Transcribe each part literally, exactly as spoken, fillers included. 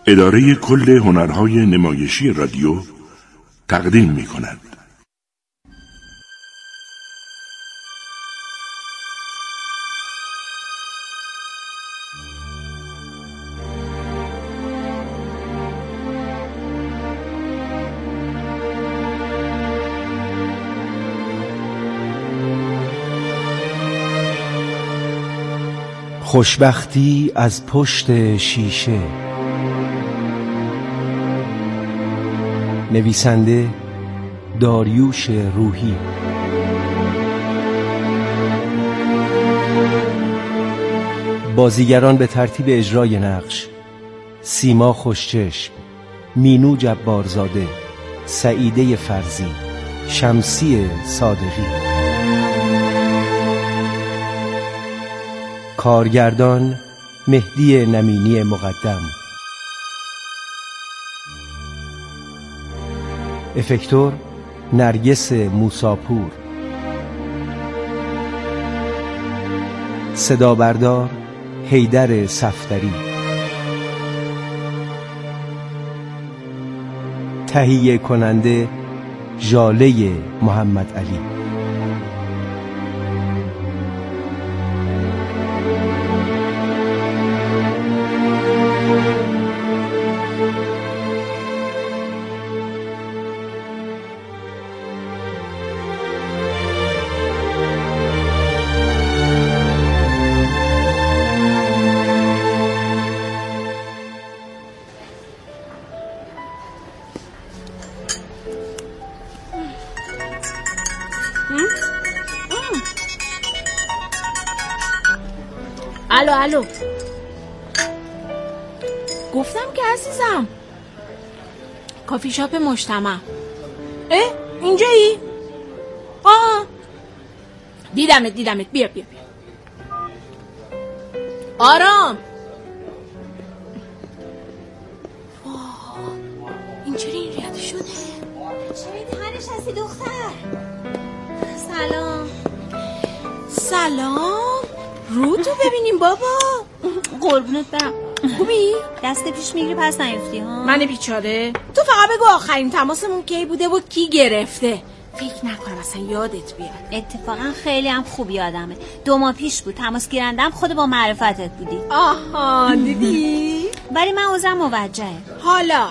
اداره کل هنرهای نمایشی رادیو تقدیم می کند. خوشبختی از پشت شیشه. نویسنده داریوش روحی. بازیگران به ترتیب اجرای نقش: سیما خوشچشم، مینو جبارزاده، سعیده فرزی، شمسی صادقی. کارگردان مهدی نمینی مقدم. افکتور نرگس موساپور. صدا بردار حیدر صفدری. تهیه کننده ژاله محمد علی. الو الو گفتم که عزیزم کافی شاپ مجتمع. اه اینجایی؟ آه دیدمت دیدمت بیا بیا بیا. آرام. واه اینجوری این ریاده شده. چه تنش هستی دختر؟ سلام. سلام. رو تو ببینیم بابا. قربونت برم. خوبی؟ دست پیش میگیری پس نیفتی ها. من بیچاره. تو فقط بگو آخرین تماسمون کی بوده و کی گرفته. فکر نکنم اصلا یادت بیاد. اتفاقا خیلی هم خوب یادمه. دو ماه پیش بود تماس گیرندم خود با معرفتت بودی. آها دیدی؟ ولی من عذرم موجهه. حالا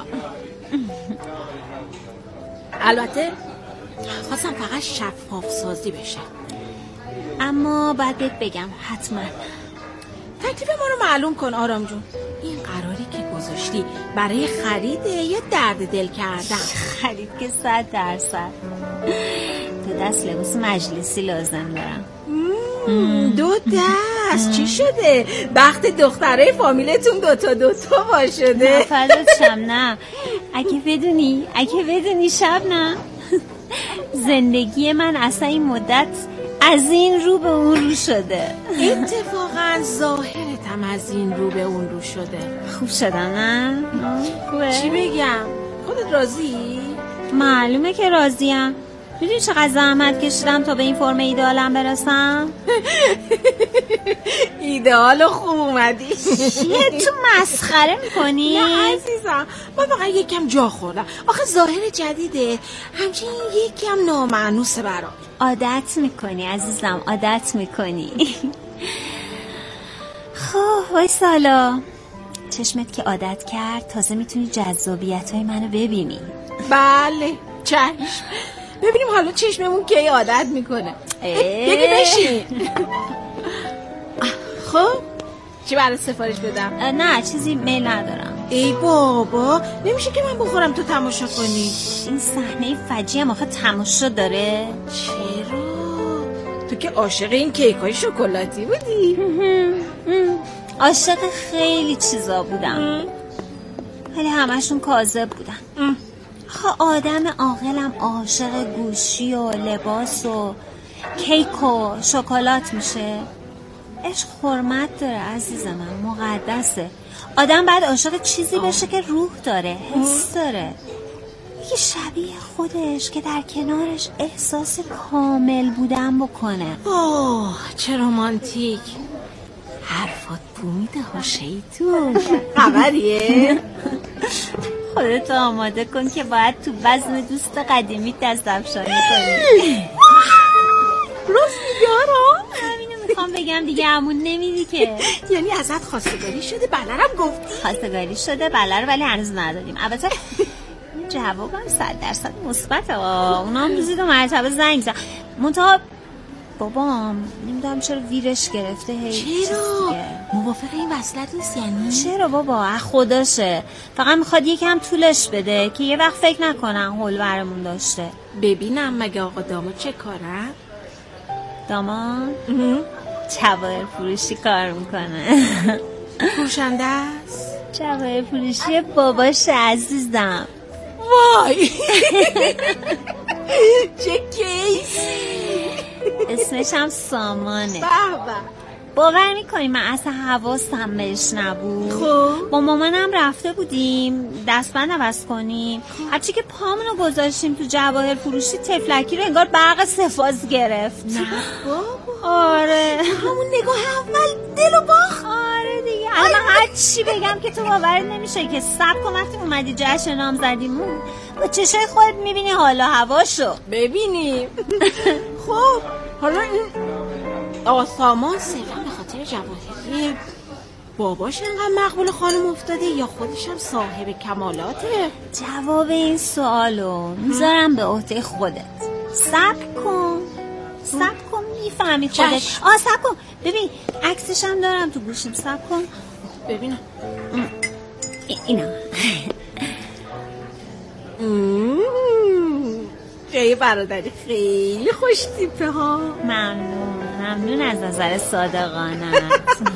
البته خواستم فقط شفاف سازی بشه، اما باید بهت بگم حتما تکلیف ما رو معلوم کن آرام جون. این قراری که گذاشتی برای خریده یا درد دل کردن؟ خرید که صد درصد. دو دست لباس مجلسی لازم دارم. دو دست؟ چی شده؟ بخت دخترای فامیلتون دوتا دوتا با شده؟ نه فرداتشم نه. اگه بدونی اگه بدونی شب نه زندگی من اصلا این مدت از این رو به اون رو شده. اتفاقا ظاهرتم از این رو به اون رو شده. خوب شدم نه؟ خوبه؟ چی بگم؟ خودت راضی؟ معلومه که راضیم. میدونی چقدر زحمت کشیدم تا به این فرم ایدئالم برسم؟ ایدئال خوب اومدی. چیه تو مسخره میکنی؟ نه عزیزم من فقط یکم جا خوردم. آخه ظاهر جدیده همچنین یکم نامعنوسه برام. عادت میکنی عزیزم عادت میکنی. خب وای سالا چشمت که عادت کرد تازه میتونی جذابیت های منو ببینی. بله چشم. ببینیم حالا چشممون کی عادت میکنه. بگی بشین. خب چی برای سفارش بدم؟ نه چیزی میل ندارم. ای بابا نمیشه که من بخورم تو تماشا کنی. این صحنه فجیع هم آخه تماشا داره. چرا؟ تو که عاشق این کیکای شکلاتی بودی. عاشق خیلی چیزا بودم ولی همشون کاذب بودن. خب آدم عاقلم عاشق گوشی و لباس و کیک و شکلات میشه؟ عشق حرمت داره عزیز من، مقدسه. آدم باید عاشق چیزی بشه که روح داره، حس داره، یه شبیه خودش که در کنارش احساس کامل بودن بکنه. اوه چه رومانتیک. حرفات بو میده ها شیطون. خبریه؟ خودتو آماده کن که باید تو بزم دوست قدیمی دست افشانی کنی. راست میگی آرام؟ همینو میخوام بگم دیگه، همون نمیدی که. یعنی ازت خواستگاری شده بله رم گفتی؟ خواستگاری شده بله رو ولی هنوز ندادیم. البته جوابم صد درصد مثبته. اونا هم روزی دو مرتبه زنگ زدن. منتها بابام نمیدونم چرا ویرش گرفته. هی چرا؟ موافق این وصلت نیست یعنی؟ چرا بابا؟ خودشه، فقط میخواد یکم طولش بده که یه وقت فکر نکنن حول برمون داشته. ببینم مگه آقا داماد چه کارن؟ داماد جواهر فروشی کار میکنه. فروشنده است؟ جواهر فروشی باباش عزیزم. وای چه کیسی. اسمش هم سامانه. بابا باور میکنی من اصلا حواسم بهش نبود. خب با مامانم رفته بودیم دستبند عوض کنیم. هرچی که پامونو گذاشتیم تو جواهر فروشی تفلکی رو انگار برق سفاز گرفت. نه بابا. آره همون نگاه اول دل و باخت. آره دیگه. الان هر چی بگم که تو باورت نمیشه که صبر کن وقتی اومدی جشن نام زدیمون با چشای خودت میبینی حالا هواشو. ببینیم. خب حالا این آقا سامان صرفا به خاطر جواهری باباش انقدر مقبول خانم افتاده یا خودش هم صاحب کمالاته؟ جواب این سوالو میذارم به عهده خودت. صبر کن صبر کن میفهمی خودت. آه صبر کن ببین عکسش هم دارم تو گوشیم. صبر کن ببینم. اینا جای برادری خیلی خوش تیپه ها. ممنون ممنون از نظر صادقانه.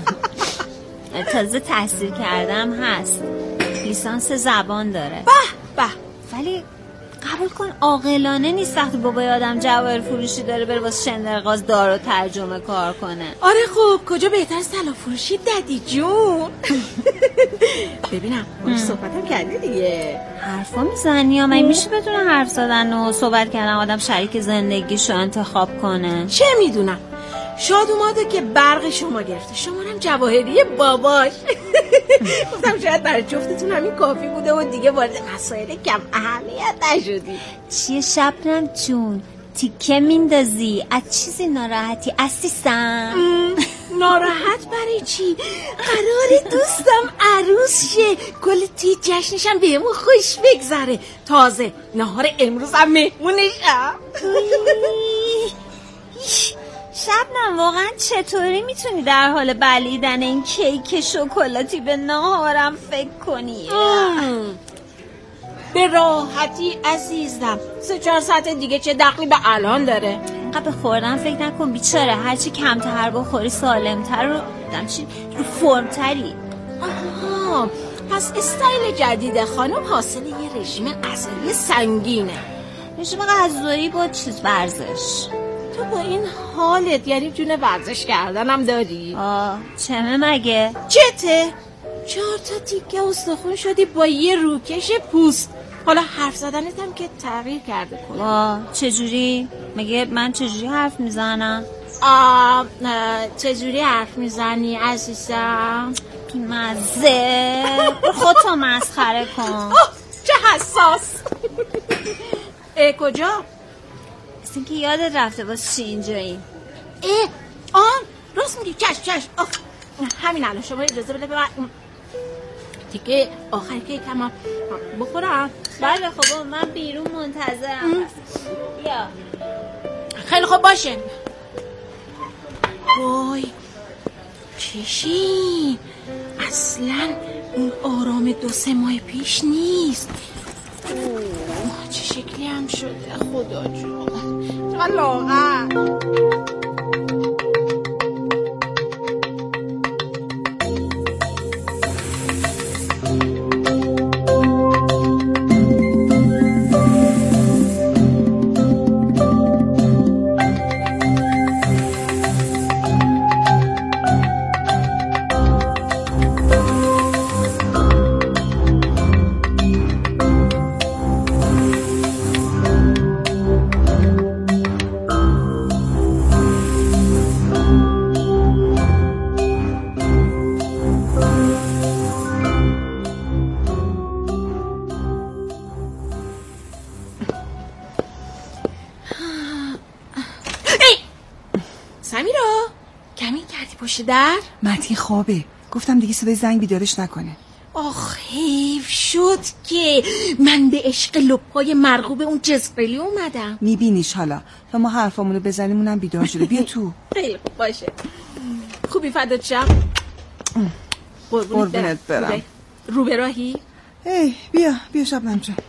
تازه تحصیل کردم هست، لیسانس زبان داره. به به. ولی قبول کن عاقلانه نیست وقتی بابای آدم جواهر فروشی داره بره واسه شندرغاز دار و ترجمه کار کنه. آره خب کجا بهتر از طلا فروشی ددی جون. ببینم باش صحبتم کردی دیگه. حرفا میزنی یا من میشه بدون حرف زدن و صحبت کردن آدم شریک زندگیشو انتخاب کنه؟ چه میدونم شاد اومده که برق شما گرفته، شما هم جواهری باباش. گفتم شاید برای جفتتون همین کافی بوده و دیگه وارد مسائل کم اهمیت نشدی. چیه شبنم جون تیکه میندازی؟ از چیزی ناراحتی عزیزم؟ ناراحت برای چی؟ قرار دوستم عروس شه، کل توی جشنشم بهمون خوش بگذره. تازه نهار امروز هم مهمونشم. شبنم واقعا چطوری میتونی در حال بلیدن این کیک شکلاتی به ناهارم فکر کنی؟ به راحتی عزیزم، سه چهار ساعت دیگه چه دخلی به الان داره؟ قبل خوردن فکر نکن بیچاره، هرچی کمتر بخوری سالمتر و دمچی رو فرمتری. آها پس استایل جدید خانم حاصل یه رژیم غذایی سنگینه. رژیم غذایی با چیز ورزش. تو با این حالت یعنی جون ورزش کردنم داری؟ آه چمه مگه؟ چته؟ چهار تا تیکه استخون شدی با یه روکش پوست. حالا حرف زدنتم که تغییر کرده کلا. آه چجوری؟ مگه من چجوری حرف میزنم؟ آه چجوری حرف میزنی عزیزم؟ بیمزه. خودتو مسخره کن. آه چه حساس. اه کجا؟ مثل که یادت رفته باز چی اینجایی. اه آن راست میگی. چشم چشم. آه. همین الان شما اجازه بده ببر تیکه آخری که کم بخورم. بله خب من بیرون منتظرم. بیا خیلی خوب باشه. وای چشی اصلا اون آرام دو سه ماه پیش نیست. اوه چه شکلی هم شده خدا جون. چقدر لاغر. پشت در؟ متین خوابه. گفتم دیگه صدای زنگ بیدارش نکنه. آخ حیف شد که من به عشق لپای مرغوب اون جزقلی اومدم. میبینیش حالا تا ما حرفامونو بزنیم اونم بیدار شده. بیا تو. خیلی خوب باشه. خوبی فدات شم. قربونت برم. رو به راهی؟ ای بیا بیا شبنم جان.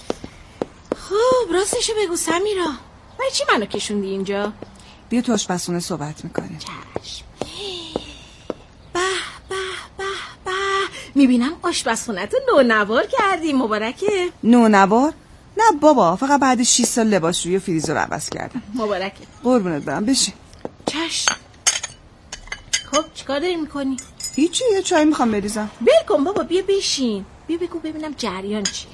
خب راستشو بگو سمیرا، برای چی منو کشوندی اینجا؟ بیا تو آشپزخونه صحبت میکنیم. چشم. به به به به، میبینم آشپزخونه‌تو نونوار کردی. مبارکه. نونوار؟ نه بابا، فقط بعد شش سال لباس روی فریزر رو عوض کردم. مبارکه. قربونت برم. بشین. چشم. خب چیکار داری میکنی؟ هیچی، یه چای میخوام بریزم. ول کن بابا، بیا بشین. بیا بگو ببینم جریان چیه.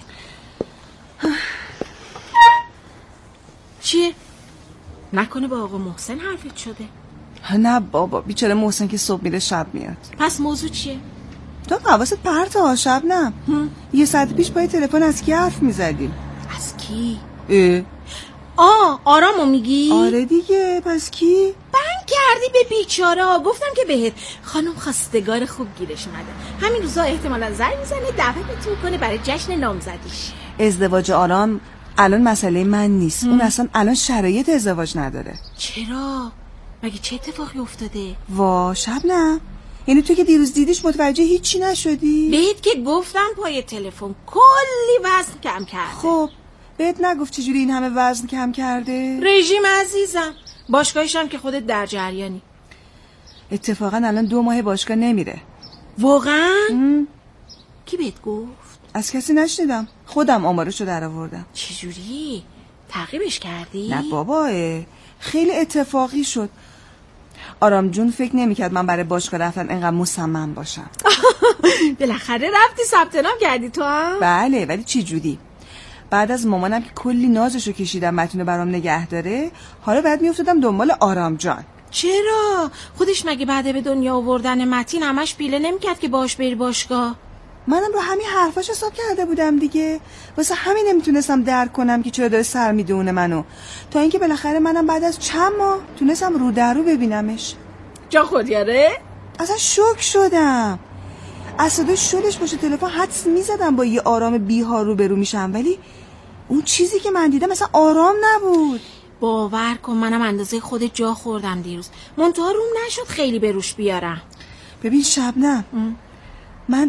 چیه؟ نکنه با آقا محسن حرفت شده؟ نه بابا، بیچاره محسن که صبح میره شب میاد. پس موضوع چیه؟ تو حواست پرت ها. شبنم یه ساعت پیش پای تلفن از کی حرف میزدیم؟ از کی؟ اه آه آرامو میگی؟ آره دیگه. پس کی؟ بند کردی به بیچاره. گفتم که بهت خانم خواستگار خوب گیرش اومده، همین روزا احتمالا زنگ میزنه دعوتت کنه برای جشن نامزدیش. ازدواج آرام الان مسئله من نیست. ام. اون اصلا الان شرایط ازدواج نداره. چرا؟ مگه چه اتفاقی افتاده؟ وا شبنم، یعنی تو که دیروز دیدیش متوجه هیچی نشدی؟ بهت که گفتم پای تلفن کلی وزن کم کرده. خب بهت نگفت چجوری این همه وزن کم کرده؟ رژیم عزیزم. باشگاهش هم که خودت در جریانی. اتفاقا الان دو ماه باشگاه نمیره. واقعا؟ ام. کی بهت گفت؟ از کسی نشنیدم، خودم آمارشو در آوردم. چجوری؟ تعقیبش کردی؟ نه بابا، خیلی اتفاقی شد. آرام جون فکر نمیکرد من برای باشگاه رفتن اینقدر مصمم باشم. بالاخره رفتی ثبت نام کردی تو هم؟ بله، ولی چی جوری؟ بعد از مامانم که کلی نازشو کشیدم متینو برام نگه داره، حالا بعد میافتادم دنبال آرام جان. چرا؟ خودش مگه بعد به دنیا آوردن متین همش پیله نمیکرد که باش بری باشگاه؟ منم رو همین حرفاش حساب کرده بودم دیگه، واسه همین نمیتونستم درک کنم که چرا داره سر میدونه منو، تا اینکه بالاخره منم بعد از چند ماه تونستم رو در رو ببینمش. جا خودیاره؟ اصلا شوک شدم. از صدای شلش باشه تلفن حدس میزدم با یه آرام بی‌ها رو برو میشم، ولی اون چیزی که من دیدم مثلا آرام نبود. باور کن منم اندازه خود جا خوردم دیروز، منتها روم نشد خیلی بروش بیارم. ببین شبنم، من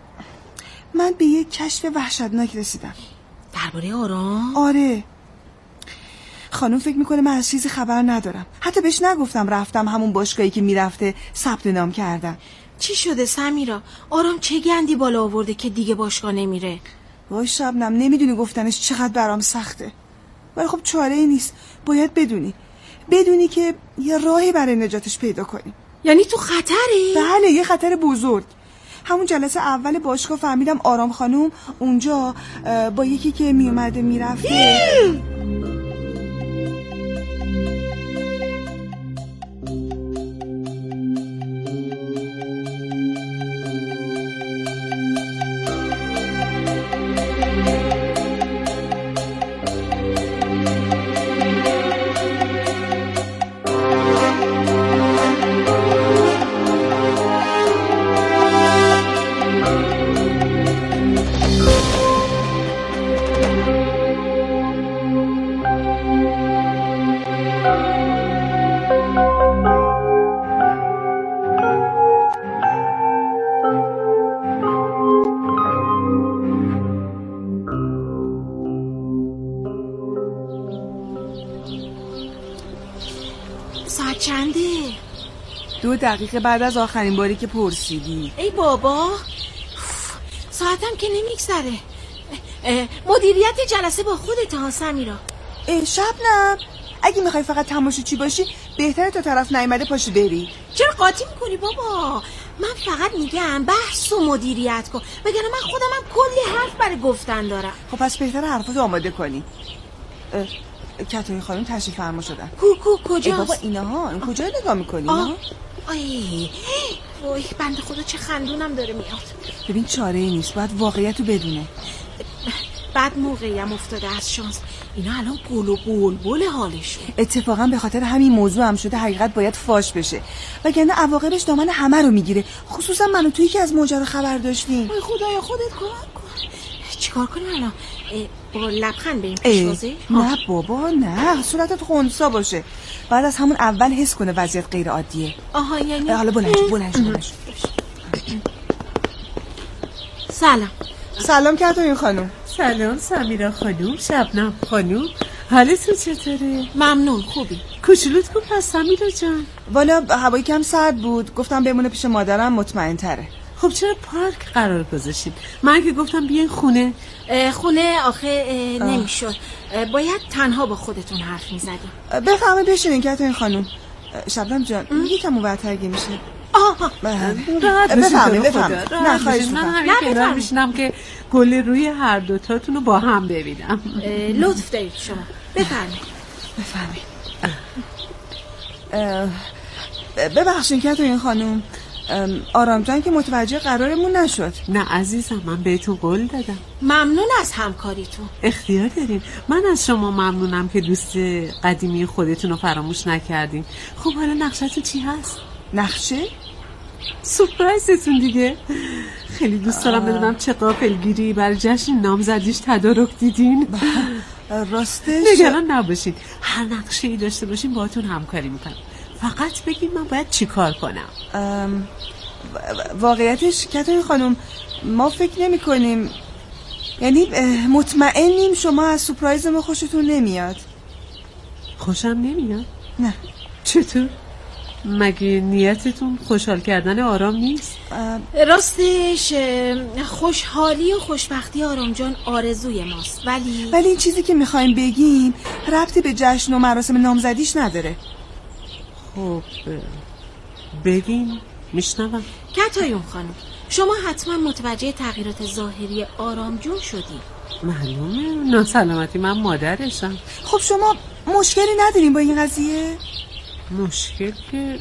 من به یه کشف وحشتناک رسیدم. درباره آرام؟ آره. خانم فکر میکنه من از چیزی خبر ندارم. حتی بهش نگفتم رفتم همون باشگاهی که میرفته ثبت نام کردن. چی شده سمیرا؟ آرام چه گندی بالا آورده که دیگه باشگاه نمیره؟ وای شبنم، نمیدونی گفتنش چقدر برام سخته، ولی خب چاره ای نیست. باید بدونی بدونی که یه راهی برای نجاتش پیدا کنیم. یعنی تو خطری؟ بله، یه خطر بزرگ. همون جلسه اول باشگاه فهمیدم آرام خانوم اونجا با یکی که میومده میرفته. ساعت چنده؟ دو دقیقه بعد از آخرین باری که پرسیدی. ای بابا، ساعتم که نمیگذره. مدیریت جلسه با خودت ها سمیرا. شبنم، اگه میخوای فقط تماشاچی باشی بهتره تا طرف نیامده پاشو بری. چرا قاطی میکنی بابا؟ من فقط میگم بحث و مدیریت کن، وگرنه من خودم هم کلی حرف برای گفتن دارم. خب پس بهتره حرفاتو آماده کنی. کتای خانم تشریف فرما شدن. کو کو کجاست؟ ای بابا اینها، این کجا نگاه میکنی؟ آه آی وای بنده خدا چه خندونم داره میاد. ببین چاره ای نیست، باید واقعیت رو بدونه. بد موقعی هم افتاده از شانس. اینا الان گل و بلبل حالشون. اتفاقا به خاطر همین موضوع هم شده حقیقت باید فاش بشه، وگرنه عواقبش دامن همه رو میگیره، خصوصا من و تویی که از ماجرا خبر داشتیم. ای خدایا خودت کمک کن. چیکار کنیم الان؟ با لبخند بریم پیش بازی؟ نه بابا نه، صورتت خنثی باشه. بعد از همون اول حس کنه وضعیت غیر عادیه. آها یعنی حالا بلند شو بلند شو بلند شو. سلام. سلام کاترین خانم. سلام سمیرا خانم، شبنم خانم، حالتون چطوره؟ ممنون، خوبی. کوچولوت کو پس سمیرا جان؟ والا هوایی کم سرد بود، گفتم بمونه پیش مادرم مطمئن تره. خب چرا پارک قرار گذاشتین؟ من که گفتم بیاین خونه. خونه آخه نمیشد، باید تنها با خودتون حرف میزدیم. بفهمه بشینین کاترین خانم. شبنم جان یکم اونورترگی میشه. آها بفهمه بفهمه. نه خواهش من همین کنار میشینم که گل روی هر دوتاتون رو با هم ببینم. لطف دارید شما. بفرمایید بفرمایید. ببخشید کاترین خانم، آرام جان که متوجه قرارمون نشد. نه عزیزم، من بهتون قول دادم. ممنون از همکاریتون. اختیار دارین. من از شما ممنونم که دوست قدیمی خودتون رو فراموش نکردین. خب حالا نقشتون چی هست؟ نقشه؟ سورپرایزتون دیگه. خیلی دوست دارم بدونم چه غافلگیری برای جشن نامزدیش تدارک دیدین. راستش نگران نباشین، هر نقشه‌ای داشته باشین باهاتون همکاری میکنم. فقط بگین من باید چی کار کنم. واقعیتش کاترین خانم ما فکر نمی کنیم، یعنی مطمئنیم شما از سورپرایز ما خوشتون نمیاد. خوشم نمیاد؟ نه. چطور؟ مگه نیتتون خوشحال کردن آرام نیست؟ راستش خوشحالی و خوشبختی آرام جان آرزوی ماست، ولی ولی این چیزی که میخوایم بگیم ربطی به جشن و مراسم نامزدیش نداره. خب بگین میشنوم. کاترین خانم شما حتما متوجه تغییرات ظاهری آرام جون شدی. معلومه ناسلامتی من مادرشم. خب شما مشکلی ندارین با این قضیه؟ مشکل که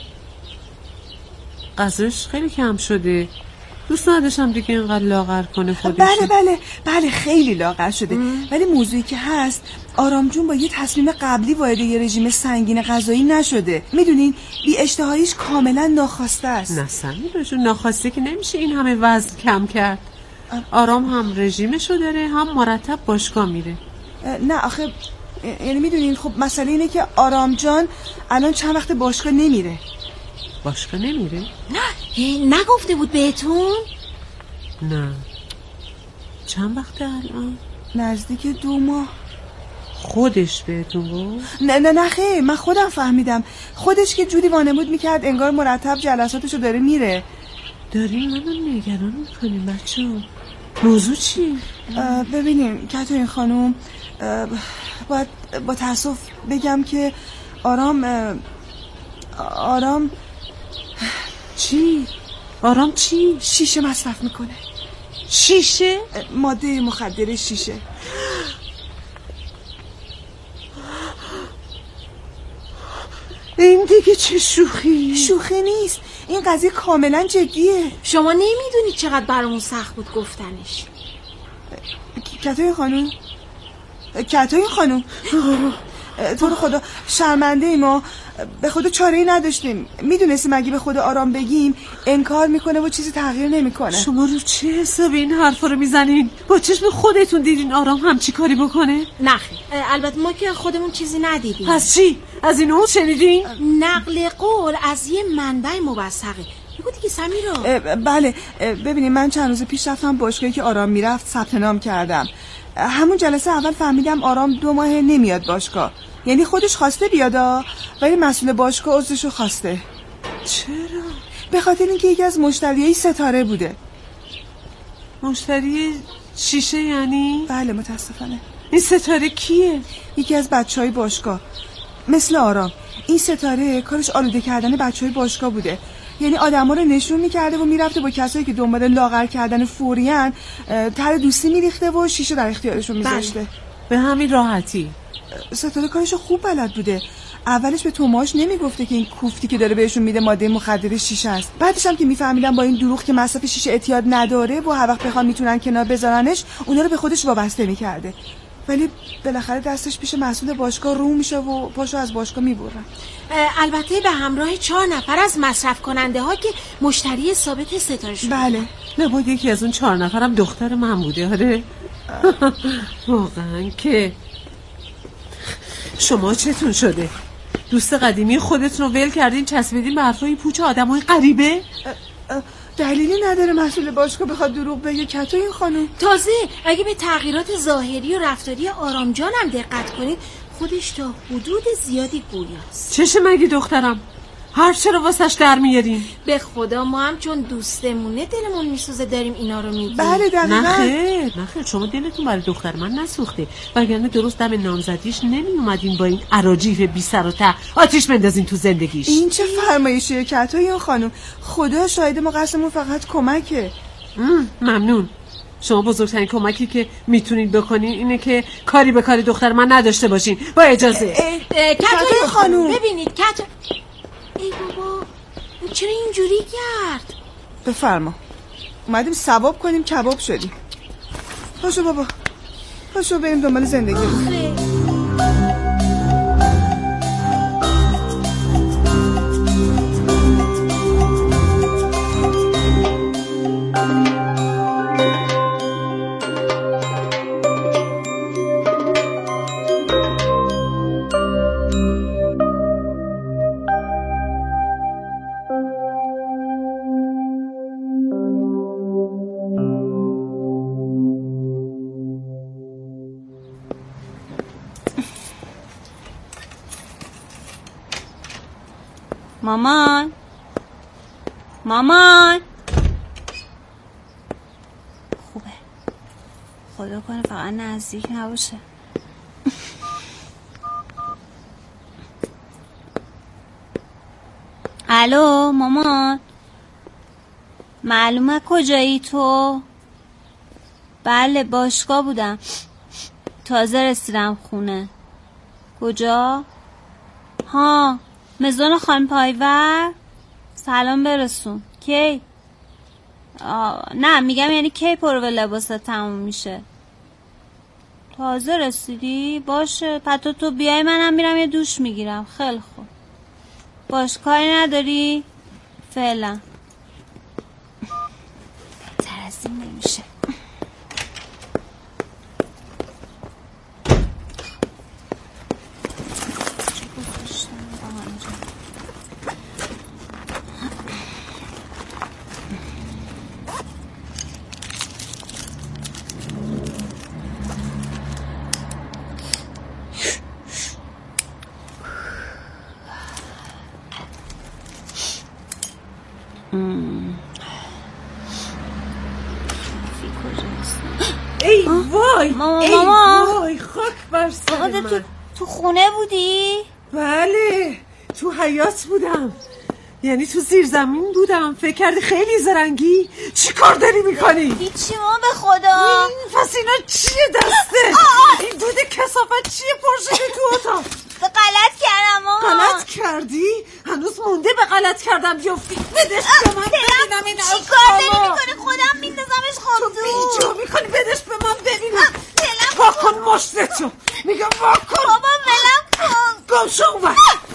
غذاش خیلی کم شده، دوست نداشتم دیگه اینقدر لاغر کنه خودش. بله بله بله خیلی لاغر شده ام. ولی موضوعی که هست آرام جون با یه تصمیم قبلی وارد یه رژیم سنگین غذایی نشده. میدونین بی اشتهاییش کاملا ناخواسته است. نه سمیرا جون، ناخواسته که نمیشه این همه وزن کم کرد. آرام هم رژیمشو داره هم مرتب باشگاه میره. نه آخه یعنی میدونین خب مسئله اینه که آرام جان الان چند وقت باشگاه نمیره. باشگاه نمیره؟ نه نگفته بود بهتون؟ نه. چند وقته الان؟ نزدیک دو ماه. خودش بهتون گفت؟ نه نه نه خیلی من خودم فهمیدم. خودش که جودی وانمود میکرد انگار مرتب جلساتشو داره میره. دارین منو نگران میکنین بچه ها. موضوع چی؟ ببینیم کاترین خانم، باید با تأسف بگم که آرام آرام چی؟ آرام چی؟ شیشه مصرف میکنه. شیشه؟ ماده مخدر شیشه. این دیگه چه شوخی؟ شوخی نیست، این قضیه کاملا جدیه. شما نمیدونید چقدر برامون سخت بود گفتنش. کاترین خانم کاترین خانم تو رو خدا شرمنده ای، ما به خدا چاره‌ای نداشتیم. میدونستیم اگه به خدا آرام بگیم انکار میکنه و چیزی تغییر نمیکنه. شما رو چه حسابی این حرفا رو میزنین؟ با چشم خودتون دیدین آرام هم چی کاری بکنه؟ نخیر، البته ما که خودمون چیزی ندیدیم. پس چی؟ از این اون شنیدین؟ نقل قول از یه منبع موثقه. بگو دیگه سمیرا. بله ببینید من چند روز پیش رفتم باشگاهی که آرام میرفت ثبت نام کردم. همون جلسه اول فهمیدم آرام دو ماه نمیاد باشگاه. یعنی خودش خواسته بیادا ولی مسئول باشگاه عضوشو خواسته. چرا؟ به خاطر اینکه یکی از مشتریای ستاره بوده. مشتری شیشه یعنی؟ بله متاسفانه. این ستاره کیه؟ یکی از بچهای باشگاه. مثل آرام این ستاره کارش آلوده کردن بچهای باشگاه بوده. یعنی آدما رو نشون میکرده و میرفته با کسایی که دنبال لاغر کردن فوریان تر دوستی میریخته و شیشه در اختیارشون میذاشته. به همین راحتی. ستاره کارشو خوب بلد بوده. اولش به توماش نمیگفته که این کوفتی که داره بهشون میده ماده مخدر شیشه است. بعدش هم که میفهمیدن با این دروغ که مصرف شیشه اعتیاد نداره و هر وقت بخوان میتونن کنار بذارنش، اونا رو به خودش وابسته میکرده. ولی بالاخره دستش پیش مسئول باشگاه رو میشه و پاشو از باشگاه میبرن. البته به همراه چهار نفر از مصرف کننده ها که مشتری ثابت ستاره شده. بله. نبود یکی از اون چهار نفرم دختر من بوده. آره واقعا که. شما چتون شده؟ دوست قدیمی خودتون رو ول کردین چسبیدین به حرفای پوچ آدمای غریبه؟ دلیلی نداره مسئول باشگاه بخواد دروغ بگه کتو این خانم. تازه اگه به تغییرات ظاهری و رفتاری آرام جان هم دقت کنید، خودش تا حدود زیادی گویاست. چشه مگه دخترم؟ حرف چرا واسش در میارین؟ به خدا ما هم چون دوستمونه دلمون میسوزه داریم اینا رو میگیم. بله دقیقاً. نه خیر نه خیر، شما دلتون برای دختر من نسوخته، وگرنه درست دم نامزدیش نمی اومدین با این اراجیف بی سر و ته آتیش بندازین تو زندگیش. این چه فرمایشیه کتوی این خانم؟ خدا شاهد ما قصدمون فقط کمکه. ممنون. شما بزرگترین کمکی که میتونید بکنین اینه که کاری به کاری دختر من نداشته باشین. با اجازه. کتوی خانم ببینید کتو. ای بابا چرا اینجوری کرد؟ بفرما. اومدیم ثواب کنیم کباب شدیم. پاشو بابا پاشو بریم دنبال زندگی. مامان مامان خوبه، خدا کنه فقط نزدیک نباشه. الو مامان، معلومه کجایی تو؟ بله باشگاه بودم، تازه رسیدم خونه. کجا؟ ها مزون خان پایور. سلام برسون. کی؟ نه میگم یعنی کی پرو لباسه تموم میشه؟ تازه رسیدی؟ باشه پتو تو بیای منم میرم یه دوش میگیرم. خیلی خوب باش، کاری نداری؟ فعلا تر از این نمیشه. ای وای ماما ای ماما وای خاک بر سر من. تو تو خونه بودی؟ بله تو حیاط بودم، یعنی تو زیر زمین بودم. فکر کردی خیلی زرنگی؟ چی کار داری میکنی؟ هیچی ما به خدا. پس اینا چیه دسته؟ این دود کثافت چیه پر شده تو اتاق؟ به غلط کردم ماما. غلط کردی؟ هنوز مونده به غلط کردم بیافتی. بدش به من ببینم این چی کار داری میکنی؟ خودم میندازمش خود تو تو بیجا میکنی. بدش به من ببینم. واکن مشتتو میگم واکن. بابا ولم کن. گم شو اون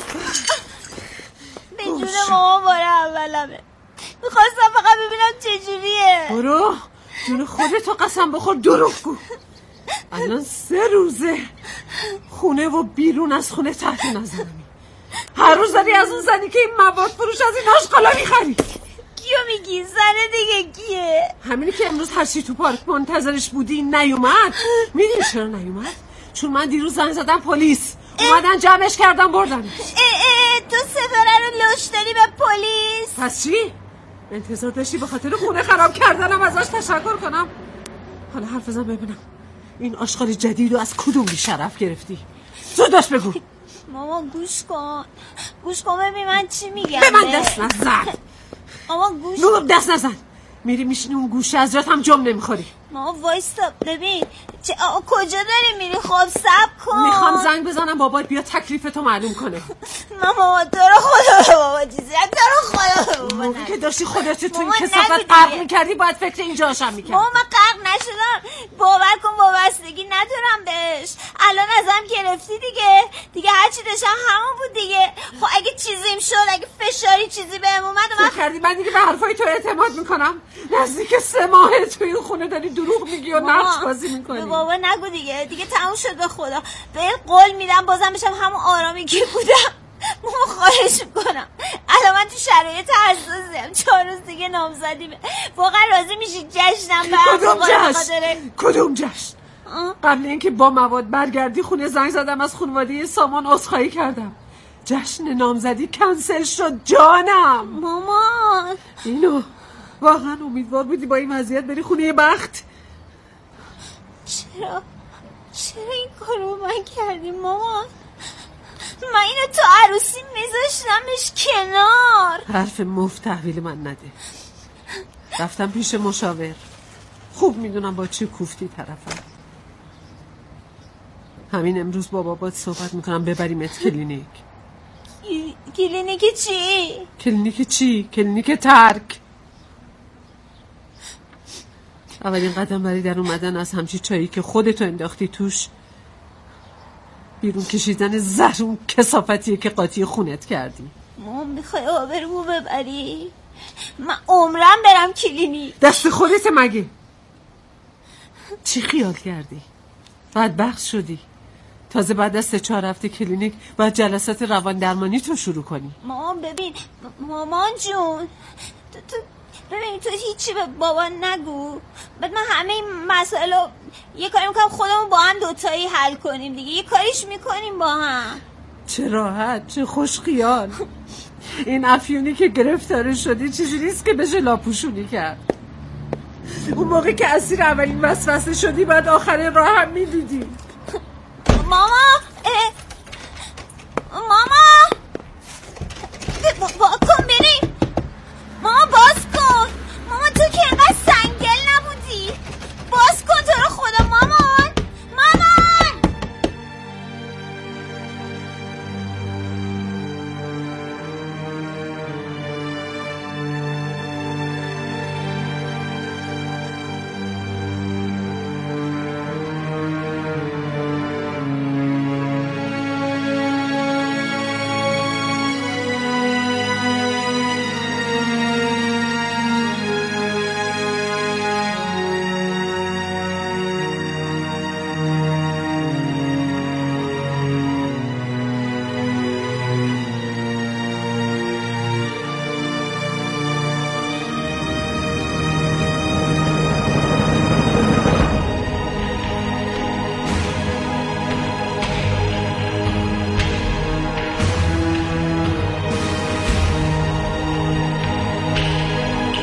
به جون ماما باره اولمه، میخواستم فقط ببینم چجوریه. برو جون خودتو قسم بخور دروغ گو. الان سه روزه خونه و بیرون از خونه تحت نظرمی. هر روز داری از اون زنی که این مواد فروش از این آشغالا میخری. کیو میگی؟ زنه دیگه کیه؟ همینی که امروز هرچی تو پارک منتظرش بودی نیومد. میدونی چرا نیومد؟ چون من دیروز زنگ زدم پلیس اومدن جمعش کردن بردن. اه اه تو ستاره رو لش داری به پلیس؟ پس چی؟ انتظار داشتی به خاطر خونه خراب کردنم ازش تشکر کنم؟ حالا حرف بزن ببینم این آشغال جدید رو از کدوم بی شرف گرفتی؟ زودش بگو. ماما گوش کن گوش کن ببین من چی میگم. به من دست نزن. ماما گوش نور دست نزن. میری میشینی اون گوشه از جات هم جم نمیخوری. ما وایستا ببین چه آ... کجا داری میری؟ خب صبر کن. میخوام زنگ بزنم بابات بیا تکلیفتو معلوم کنه. من بابا تو رو خدا بابا چیزی تو رو خدا موقعی که داشتی خودت تو این کثافت غرق میکردی باید فکر اینجاشم میکردی. بابا من غرق نشدم، باور کن وابستگی ندارم بهش. الان ازم گرفتی دیگه دیگه هرچی داشتم همون بود دیگه. خب اگه چیزیم شد، اگه فشاری چیزی بهم اومد من کردی من دیگه به حرفای تو اعتماد میکنم؟ نزدیک سه ماهه تو این خونه داری دروغ میگی و نقش بازی میکنی. بابا نگو دیگه دیگه تموم شد به خدا. به قول میدم بازم بشم همون آرامی که بودم. ماما خواهش میکنم الان من تو شرایط حساسیم، چهار روز دیگه نامزدیمه، واقعا راضی میشی جشنم برم؟ کدوم جشن؟ کدوم جشن؟ قبل اینکه با مواد برگردی خونه زنگ زدم از خانواده سامان عذرخواهی کردم. جشن نامزدی کنسل شد جانم. مامان اینو واقعا امیدوار بودی با این وضعیت بری خونه بخت؟ چرا؟ چرا این کارو من کردی مامان؟ من اینو تو عروسی میذاشتمش کنار. حرف مفت تحویل من نده. رفتم پیش مشاور، خوب میدونم با چه کوفتی طرفم. همین امروز با بابات صحبت میکنم ببریمت کلینیک. کلینیک چی؟ کلینیک چی؟ کلینیک ترک. اولین قدم برای در اومدن از همچی چایی که خودتو انداختی توش بیرون کشیدن زهرون کثافتیه که قاطی خونت کردی. مام میخوای آبرومو ببری؟ من عمرم برم کلینیک. دست خودت مگه؟ چی خیال کردی؟ بدبخت شدی تازه بعد از سه چهار هفته کلینیک باید جلسات روان درمانی تو شروع کنی. مامان ببین مامان جون تو, تو ببین تو هیچی به بابا نگو. بعد من همه این مسائل رو یه کاری میکنم خودمون با هم دوتایی حل کنیم دیگه. یه کاریش میکنیم با هم. چه راحت، چه خوش خیال. این افیونی که گرفتار شدی چیزی نیست که بشه لاپوشونی کرد. اون موقع که اسیر اولین وسوسه شدی بعد آخرین راه هم میدیدی. ماما اه